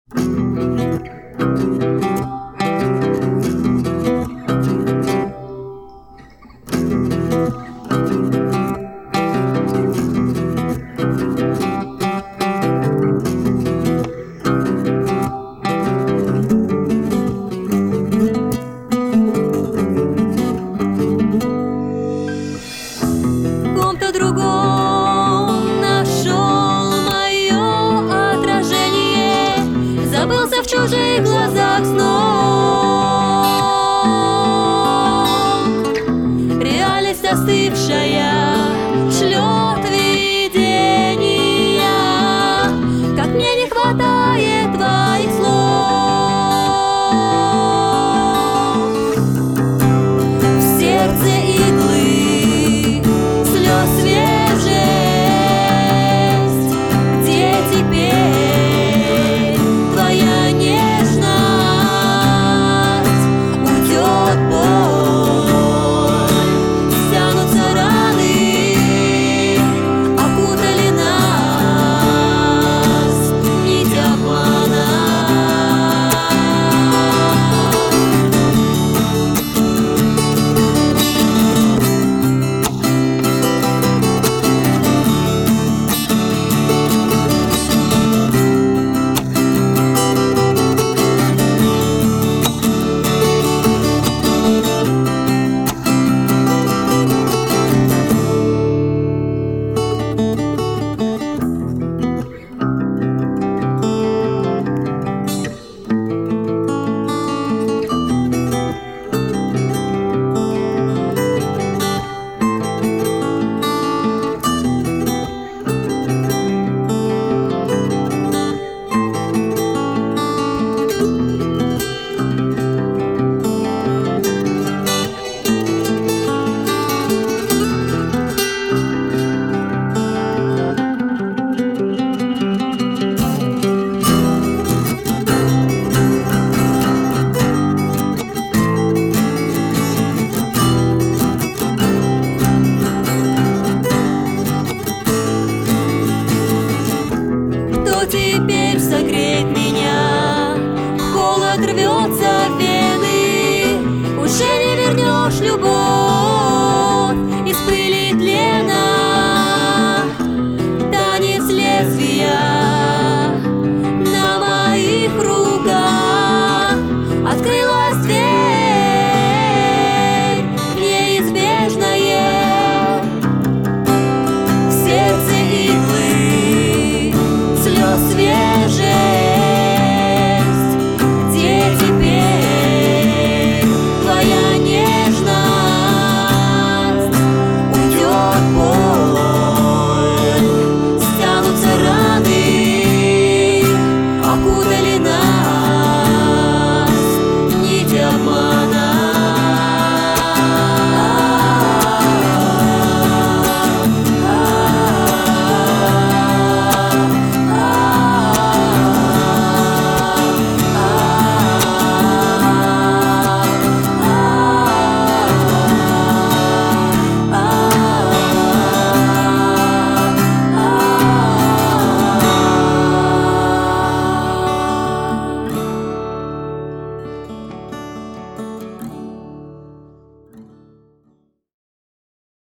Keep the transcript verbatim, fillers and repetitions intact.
В чужих глазах снов реальность остывшая шлет видения, как мне не хватает твоих слов. В сердце иглы, слез свежесть, где теперь твоя теперь согреть меня? Холод рвется в вены, уже не вернешь любовь из пыли тлена. Танец лезвия на моих руках, открылась дверь неизбежная. В сердце иглы, слез свежие.